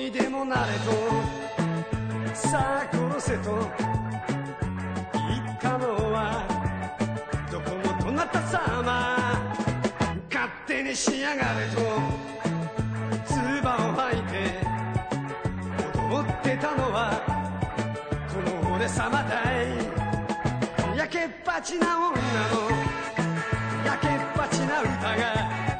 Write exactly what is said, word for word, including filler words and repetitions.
にでもなれとさあ殺せと言ったのはどこもどなた様、勝手にしやがれと唾を吐いて踊ってたのはこの俺様だい。やけっぱちな女のやけっぱちな歌が